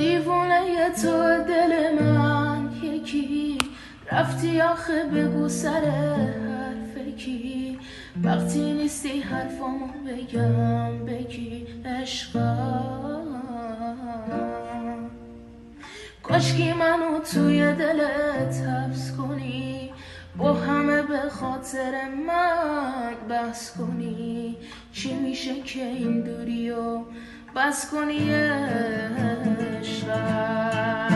دیوونه تو دل من یکی رفتی آخه بگو سر حرف کی وقتی نیستی حرفامو بگم بگی عشقم کاشکی منو توی دلت حبس کنی با همه به خاطر من بحث کنی چی میشه که این دوریو بس کنی عشقم